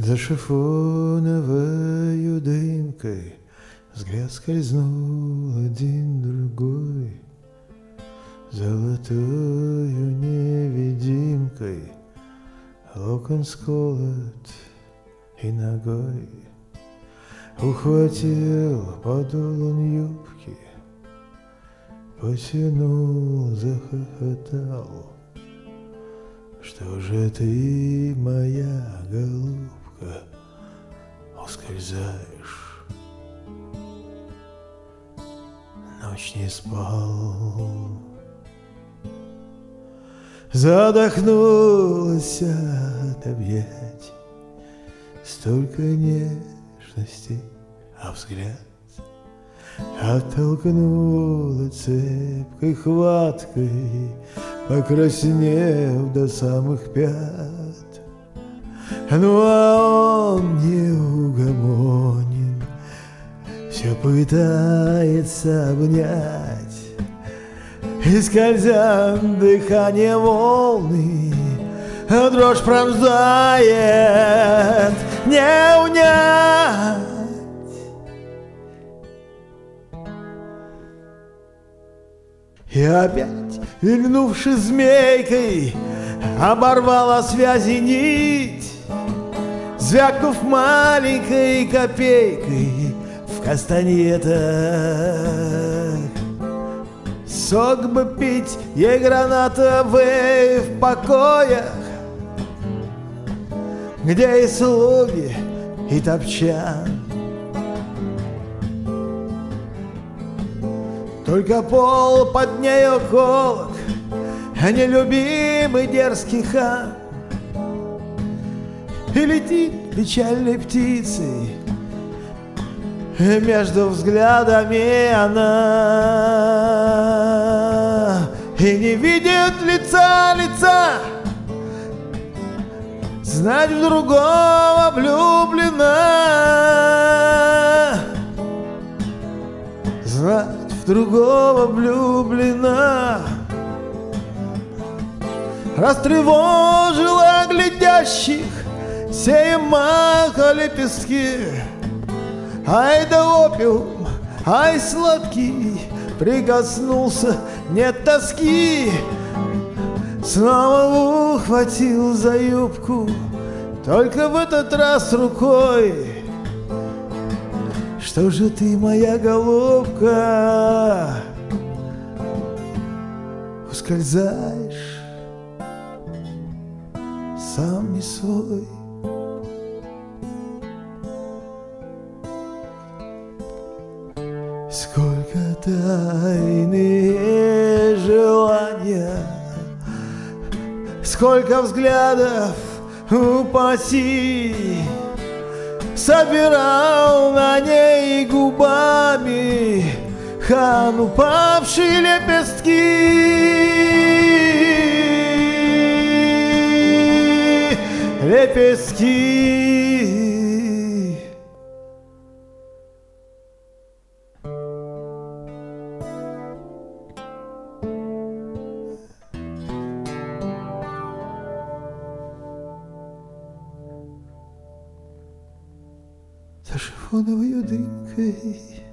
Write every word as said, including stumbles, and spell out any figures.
За шифоновою дымкой взгляд скользнул один другой, золотою невидимкой локон сколот и ногой. Ухватил подол он юбки, потянул, захохотал. Что же ты, моя голубка, ускользаешь? Ночь не спал, задохнулась от объятий, столько нежности, а взгляд оттолкнула цепкой хваткой, покраснев до самых пят. Ну а он неугомонен, все пытается обнять, и скользя дыхание волны, дрожь пронзает, не унять. И опять, вильнувши змейкой, оборвала связи нить, звякнув маленькой копейкой в кастаньетах. Сок бы пить ей гранатовый в покоях, где и слуги, и топчан. Только пол под нею колок, а нелюбимый дерзкий хан. И летит печальной птицей между взглядами она, и не видит лица лица, знать в другого влюблена, знать в другого влюблена. Растревожила глядящих сея мака лепестки. Ай да опиум, ай сладкий, прикоснулся, нет тоски. Снова ухватил за юбку, только в этот раз рукой. Что же ты, моя голубка, ускользаешь, сам не свой? Сколько тайны желания, сколько взглядов упаси, собирал на ней губами хан упавшие лепестки, лепестки. За шифоновою дымкой